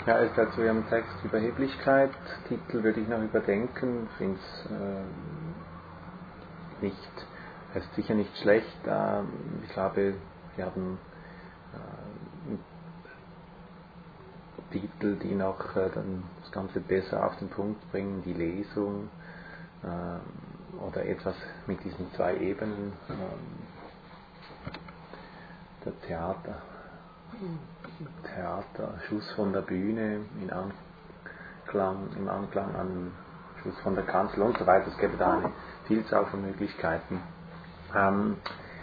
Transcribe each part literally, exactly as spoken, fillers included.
Ja, es ist zu Ihrem Text Überheblichkeit. Titel würde ich noch überdenken. Ich finde es äh, nicht, es ist sicher nicht schlecht. Äh, ich glaube, wir haben äh, Titel, die noch äh, dann das Ganze besser auf den Punkt bringen. Die Lesung äh, oder etwas mit diesen zwei Ebenen. Äh, der Theater. Theater, Schuss von der Bühne, in Anklang, im Anklang an Schuss von der Kanzel und so weiter. Es gäbe da eine Vielzahl von Möglichkeiten. Ähm,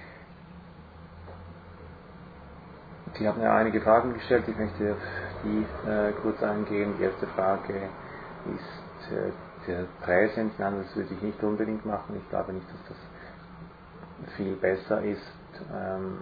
Sie haben ja einige Fragen gestellt, ich möchte auf die äh, kurz eingehen. Die erste Frage ist äh, der Präsens. Nein, das würde ich nicht unbedingt machen. Ich glaube nicht, dass das viel besser ist. Ähm,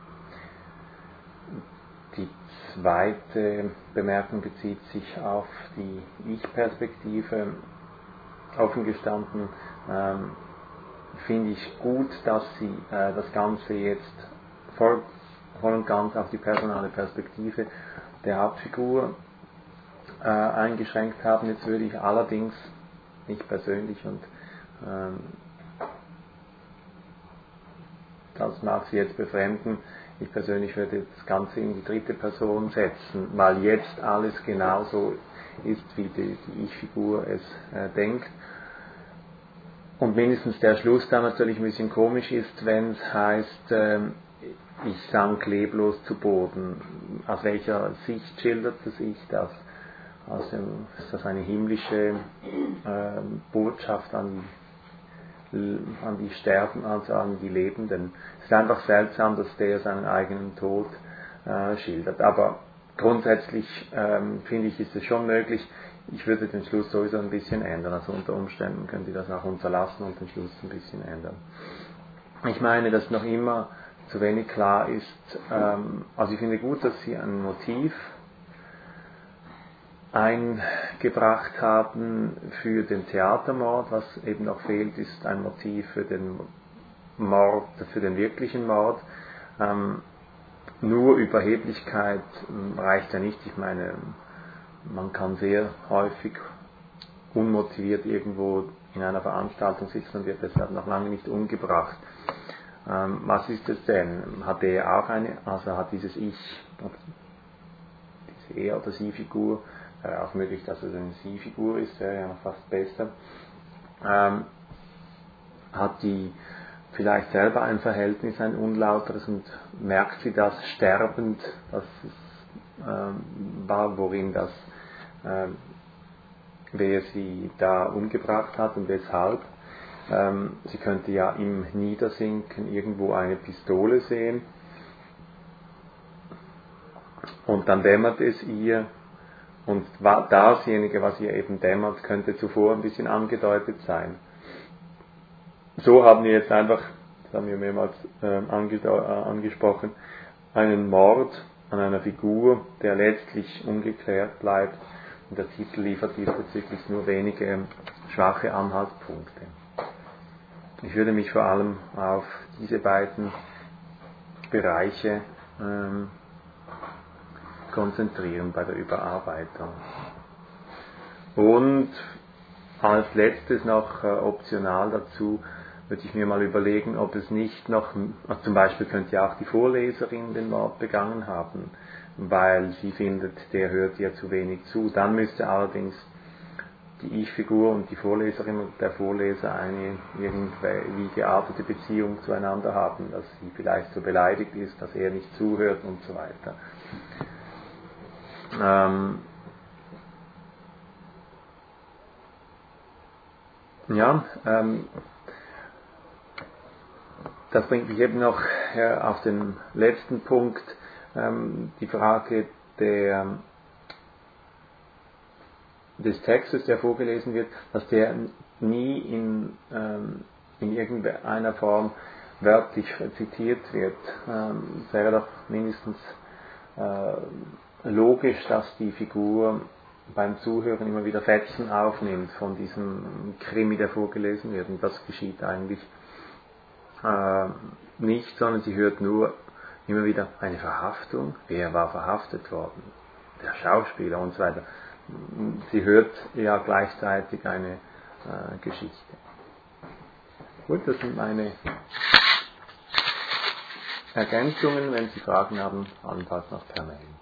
Die zweite Bemerkung bezieht sich auf die Ich-Perspektive. Offen gestanden ähm, finde ich gut, dass Sie äh, das Ganze jetzt voll, voll und ganz auf die personale Perspektive der Hauptfigur äh, eingeschränkt haben. Jetzt würde ich allerdings, nicht persönlich, und ähm, das mag Sie jetzt befremden, ich persönlich würde das Ganze in die dritte Person setzen, weil jetzt alles genauso ist, wie die, die Ich-Figur es äh, denkt. Und mindestens der Schluss da natürlich ein bisschen komisch ist, wenn es heißt, äh, ich sank leblos zu Boden. Aus welcher Sicht schildert es sich das? Aus dem, ist das eine himmlische äh, Botschaft an die an die Sterben, also an die Lebenden. Es ist einfach seltsam, dass der seinen eigenen Tod äh, schildert. Aber grundsätzlich ähm, finde ich, ist es schon möglich. Ich würde den Schluss sowieso ein bisschen ändern. Also unter Umständen können Sie das auch unterlassen und den Schluss ein bisschen ändern. Ich meine, dass noch immer zu wenig klar ist. Ähm, also ich finde gut, dass Sie ein Motiv eingebracht haben für den Theatermord. Was eben noch fehlt, ist ein Motiv für den Mord, für den wirklichen Mord. Ähm, nur Überheblichkeit reicht ja nicht. Ich meine, man kann sehr häufig unmotiviert irgendwo in einer Veranstaltung sitzen und wird deshalb noch lange nicht umgebracht. Ähm, was ist es denn? Hat er auch eine, also hat dieses Ich, diese Er- oder Sie-Figur, wäre auch möglich, dass es eine Sie-Figur ist, wäre ja noch fast besser. Ähm, hat die vielleicht selber ein Verhältnis, ein unlauteres, und merkt sie das sterbend, dass es ähm, war, worin das, ähm, wer sie da umgebracht hat und weshalb. Ähm, sie könnte ja im Niedersinken irgendwo eine Pistole sehen und dann dämmert es ihr. Und dasjenige, was ihr eben dämmert, könnte zuvor ein bisschen angedeutet sein. So haben wir jetzt einfach, das haben wir mehrmals äh, ange- äh, angesprochen, einen Mord an einer Figur, der letztlich ungeklärt bleibt. Und der Titel liefert diesbezüglich nur wenige schwache Anhaltspunkte. Ich würde mich vor allem auf diese beiden Bereiche ähm, konzentrieren bei der Überarbeitung. Und als letztes noch äh, optional dazu würde ich mir mal überlegen, ob es nicht noch, also zum Beispiel könnte ja auch die Vorleserin den Mord begangen haben, weil sie findet, der hört ihr zu wenig zu. Dann müsste allerdings die Ich-Figur und die Vorleserin und der Vorleser eine irgendwie geartete Beziehung zueinander haben, dass sie vielleicht so beleidigt ist, dass er nicht zuhört und so weiter. Ähm, ja, ähm, das bringt mich eben noch äh, auf den letzten Punkt, ähm, die Frage der, des Textes, der vorgelesen wird, dass der nie in, ähm, in irgendeiner Form wörtlich zitiert wird. Ähm, es wäre doch mindestens äh, logisch, dass die Figur beim Zuhören immer wieder Fetzen aufnimmt von diesem Krimi, der vorgelesen wird. Und das geschieht eigentlich äh, nicht, sondern sie hört nur immer wieder eine Verhaftung. Wer war verhaftet worden? der Schauspieler und so weiter. Sie hört ja gleichzeitig eine äh, Geschichte. Gut, das sind meine Ergänzungen. Wenn Sie Fragen haben, allenfalls noch per Mail.